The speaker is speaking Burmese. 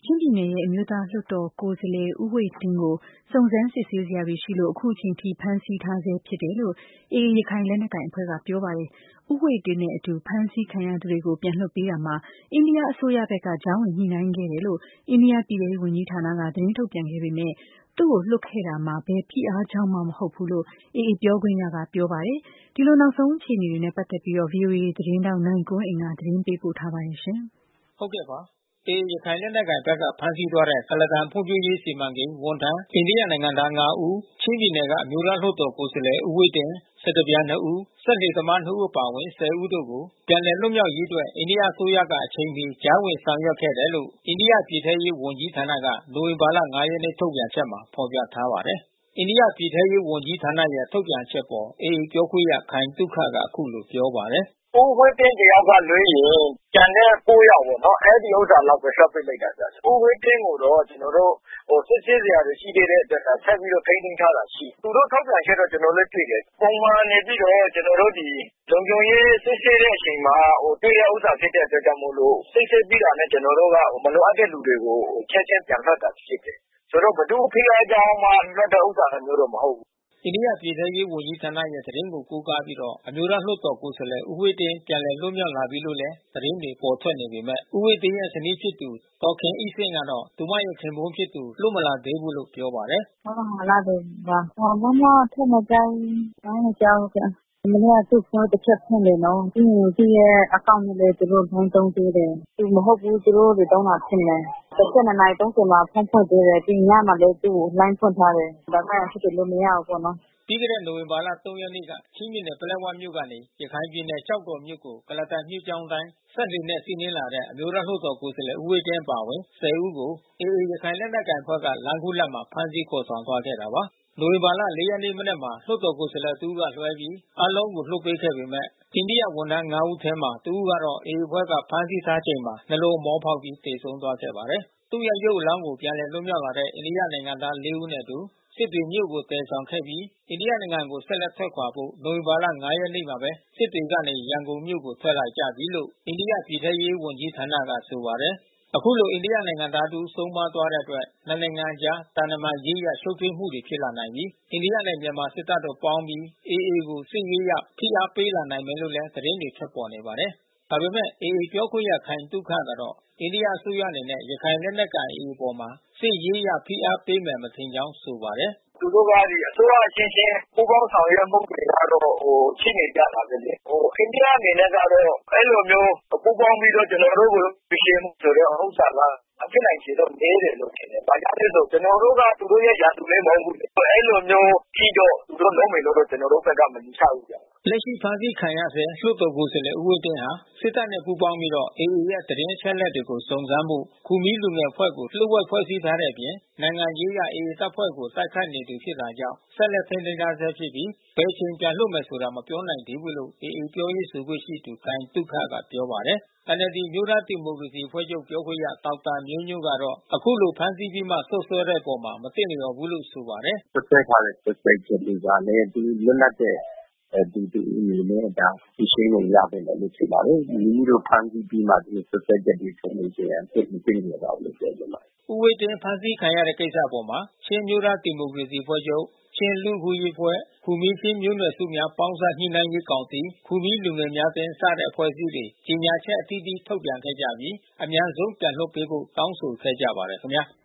ချင်းပြည်နယ်ရဲ့အမျိုးသားလွှတ်တော်ကိုယ်စားလှယ်ဦးဝှေ့တင်းကိုစုံစမ်းစစ်ဆေးစရာတွေရှိလို့အခုချိန်ထိဖမ်းဆီးထားဆဲဖြစ်တယ်လို့ AA ရခိုင်လက်နက်ကိုင်အဖွဲ့ကပြောပါတယ်။ဦးဝှေ့တင်းနဲ့အတူဖမ်းဆီးခံရသူတွေကိုပြန်လွှတ်ပေးတာမှာအိန္ဒိယအစိုးရဘက်ကကြားဝင်ညှိနှိုင်းခဲ့တယ်လို့အိန္ဒိယပြည်ထဲရေးဝန်ကြီးဌာနကသတင်းထုတ်ပြန်ခဲ့ပေမဲ့သူ့ကိုလွှတ်ခဲ့တာမှာဘယ်ဖိအားကြောင့်မှမဟုတ်ဘူးလို့ AA ပြောခွင့်ရကပြောပါတယ်။ဒီလိုနောက်ဆုံးအခြေအနေတွေနဲ့ပတ်သက်ပြီး VOA သတင်းထောက်နိုင်ကွန်းအိန်ကသတင်းပေးပို့ထားပါတယ်ရှင်။ဟုတ်ကဲ့ပါ။ AA ရခိုင်လက်နက်ကိုင်ဘက်ကဖမ်းဆီးသွားတဲ့ကုလားတန်ဖွံ့ဖြိုးရေးစီမံကိန်းဝန်ထမ်းအိန္ဒိယနိုင်ငံသား5ဦးချင်းပြည်နယ်ကအမျိုးသားလွှတ်တော်ကိုယ်စားလှယ်ဦးဝှေ့တင်းစက်တပြား2ဦးစက်လှေသမား2ဦးအပါအဝင်10ဦးတို့ကိုပြန်လည်လွတ်မြောက်ရေးအတွက်အိန္ဒိယအစိုးရကအချိန်မီကြားဝင်ဆောင်ရွက်ခဲ့တယ်လို့အိန္ဒိယပြည်ထဲရေးဝန်ကြီးဌာနကနိုဝင်ဘာလ5ရက်နေ့ထုတ်ပြန်ချက်မှာဖော်ပြထားပါတယ်။အိန္ဒိယပြည်ထဲရေးဝန်ကြီးဌာနရဲ့ထုတ်ပြန်ချက်ပေါ်AAပြောခွင့်ရခိုင်သုခကအခုလိုပြောပါတယ်။ဦးဝှေ့တင်းတယောက်ကလွှဲရင်ကျန်တဲ့ယောက်ပေါ့နော်အဲဒီဥစ္စာလောက်ပဲလွှတ်ပေးလိုက်တာဗျ။ဦးဝှေ့တင်းကိုတော့ကျွန်တော်တို့စစ်ဆေးစရာတွေရှိသေးတဲ့အတွက်ဆက်ပြီးတော့ထိန်းသိမ်းထားတာရှိ။သူတို့ထောက်ပြန်ချက်တော့ကျွန်တော်လည်းတွေ့တယ်။ပုံမှန်နေပြီးတော့ကျွန်တော်တို့ဒီလုံခြုံရေးစစ်ဆေးတဲ့အချိန်မှာတွေ့တဲ့ဥစ္စာဖြစ်တဲ့အတွက်ကြောင့်မို့လို့စစ်ဆေးပြီးတာနဲ့ကျွန်တော်တို့ကမလိုအပ်တဲ့လူတွေကိုချက်ချင်းပြန်လွှတ်တာဖြစ်တယ်။ဆိုတော့ဘယ်သူဖိအားကြောင့်မှလွှတ်တဲ့ဥစ္စာမျိုးတော့မဟုတ်ဘူးအိန္ဒိယပြည်ထဲရေးဝန်ကြီးဌာနရဲ့သတင်းကိုကိုးကားပြီးတော့အမျိုးသားလွှတ်တော်ကိုယ်စားလှယ်ဦးဝှေ့တင်းပြန်လည်လွတ်မြောက်လာပြီလို့လည်းသတင်းတွေပေါ်ထွက်နေပေမဲ့ဦးဝှေ့တင်းရဲ့ဇနီးဖြစ်သူဒေါ်ခင်အိဆင့်ကတော့သူမရဲ့ခင်ပွန်းဖြစ်သူလွတ်မလာသေးဘူးလို့ပြောပါတယ်။မလာသေးဘူးပါ။ဘာမှထပ်မကြောက်ဘူး။ကြောက်ကြ။မနေ့ကသူ့ဖုန်းတစ်ချက်ဖွင့်တယ်နော်။ပြီးရင်သူ့ရဲ့အကောင့်နဲ့လည်းသူတို့လုံးသုံးသေးတယ်။သူမဟုတ်ဘူးသူတို့တွေတောင်းတာဖြစ်မယ်။12နာရီ30မှာဖုန်းဖွင့်သေးတယ်။ပြီးညမှာလည်းသူ့ကိုလိုင်းဖွင့်ထားတယ်။ဒါပေမဲ့ဖြစ်တယ်လို့မရဘူးပေါ့နော်။ပြီးခဲ့တဲ့နိုဝင်ဘာလ3ရက်နေ့ကချင်းပြည်နယ်ပလက်ဝမြို့ကနေရခိုင်ပြည်နယ်ကျောက်တော်မြို့ကိုကုလားတန်မြစ်ကြောင်းတိုင်းစက်လှေနဲ့စီးနင်းလာတဲ့အမျိုးသားလွှတ်တော်ကိုယ်စားလှယ်ဦးဝှေ့တင်းပါဝင်10ဦးကို AA ရခိုင်လက်နက်ကိုင်အဖွဲ့ကလမ်းခုလတ်မှာဖမ်းဆီးခေါ်ဆောင်သွားခဲ့တာပါ။နိုဝင်ဘာလ4ရက်နေ့မနက်မှာလွှတ်တော်ကိုယ်စားလှယ်တဦးကလွှဲပြီးအားလုံးကိုလွှတ်ပေးခဲ့ပေမဲ့အိန္ဒိယဝန်ထမ်း5ဦးထဲမှာတဦးကတော့ AA အဖွဲ့ကဖမ်းဆီးထားချိန်မှာနှလုံးမောဖောက်ပြီးသေဆုံးသွားခဲ့ပါတယ်။သူ့ရဲ့ရုပ်အလောင်းကိုပြန်လည်လွတ်မြောက်လာတဲ့အိန္ဒိယနိုင်ငံသား4ဦးနဲ့အတူစစ်တွေမြို့ကိုတည်ဆောင်ခဲ့ပြီးအိန္ဒိယနိုင်ငံကိုဆက်လက်ထွက်ခွာဖို့နိုဝင်ဘာလ5ရက်နေ့မှာပဲစစ်တွေကနေရန်ကုန်မြို့ကိုထွက်လာကြပြီလို့အိန္ဒိယပြည်ထဲရေးဝန်ကြီးဌာနကဆိုပါတယ်။အခုလိုအိန္ဒိယနိုင်ငံသားတို့ဆုံးမသွားတဲ့အတွက်နှစ်နိုင်ငံကြားတန်တမာရေးရရှုပ်ထွေးမှုတွေဖြစ်လာနိုင်ပြီးအိန္ဒိယနဲ့မြန်မာစစ်တပ်တို့ပေါင်းပြီး AA ကိုစစ်ရေးရဖိအားပေးလာနိုင်မယ်လို့လည်းသတင်းတွေထွက်ပေါ်နေပါတယ်။ဒါပေမဲ့ AA ပြောခွင့်ရခိုင်သုခကတော့အိန္ဒိယအစိုးရအနေနဲ့ရခိုင်လက်နက်ကိုင် AA ပေါ်မှာစစ်ရေးရဖိအားပေးမယ်မထင်ကြောင်းဆိုပါတယ်။သူတို့ကဒီအစိုးရအချင်းချင်းပူးပေါင်းဆောင်ရွက်မှုတွေကတော့ရှိနေကြတာပဲလေ။အိန္ဒိယအနေနဲ့ကတော့အဲ့လိုမျိုးပူးပေါင်းပြီးတော့ကျွန်တော်တို့ကိုပြင်းမှုဆိုတဲ့ဥစ္စာကအဖြစ်နိုင်ခြေတော့နေတယ်လို့ထင်တယ်။ဘာကြောင့်လဲဆိုကျွန်တော်တို့ကသူတို့ရဲ့ရာသူလည်းမဟုတ်ဘူး။အဲ့လိုမျိုးပြီးတော့သူတို့လုံးမယ်လို့တော့ကျွန်တော်တို့ဘက်ကမယူဆဘူးဗျ။လက်ရှိဖမ်းဆီးခံရဆဲလွှတ်တော်ကိုယ်စားလှယ်ဦးဝှေ့တင်းဟာစစ်တပ်နဲ့ပူးပေါင်းပြီးတော့ AA ရဲ့သတင်းအချက်အလက်တွေကိုစုံစမ်းဖို့ခူမီးလူငယ်အဖွဲ့ကိုလှုပ်ဝက်ဖွဲ့စည်းထားတဲ့အပြင်နိုင်ငံရေးရ AA တပ်ဖွဲ့ကိုတိုက်ခိုက်နေသူဖြစ်တာကြောင့်ဆက်လက်ထိန်းသိမ်းထားဆဲဖြစ်ပြီးဘယ်ချိန်ပြန်လွှတ်မယ်ဆိုတာမပြောနိုင်သေးဘူးလို့ AA ပြောရေးဆိုခွင့်ရှိသူခိုင်သုခကပြောပါတယ်။ NLD မျိုးသားဒီမိုကရေစီအဖွဲ့ချုပ်ပြောခွင့်ရဒေါက်တာမျိုးညွန့်ကတော့အခုလိုဖမ်းဆီးပြီးမှဆုတ်ဆွဲတဲ့အပေါ်မသင့်လျော်ဘူးလို့ဆိုပါတယ်။ဆွဲထားတဲ့ဆွဲချက်တွေကလည်းဒီလွတ်လပ်တဲ့ဒီအနေနဲ့ဒါရှင်းလို့ရမယ်လို့ထင်ပါတယ်။မိမိတို့ဖမ်းဆီးပြီးမှဒီဆွဲချက်တွေထုတ်လို့ရှိရင်သိမလျော်ပါဘူးလို့ပြောချင်ပါတယ်။ဦးဝှေ့တင်းဖမ်းဆီးခံရတဲ့ကိစ္စအပေါ်ချင်းမျိုးသားဒီမိုကရေစီအဖွဲ့ချုပ်ချင်းလူ့အခွင့်အရေးအဖွဲ့ခူမီးချင်းမျိုးနွယ်စုများပေါင်းစပ်ညှိနှိုင်းရေးကောင်စီခူမီးလူငယ်များအသင်းစတဲ့အဖွဲ့အစည်းတွေကြေညာချက်အသီးသီးထုတ်ပြန်ခဲ့ကြပြီးအများဆုံးပြန်လွှတ်ပေးဖို့တောင်းဆိုခဲ့ကြပါတယ်ခင်ဗျာ။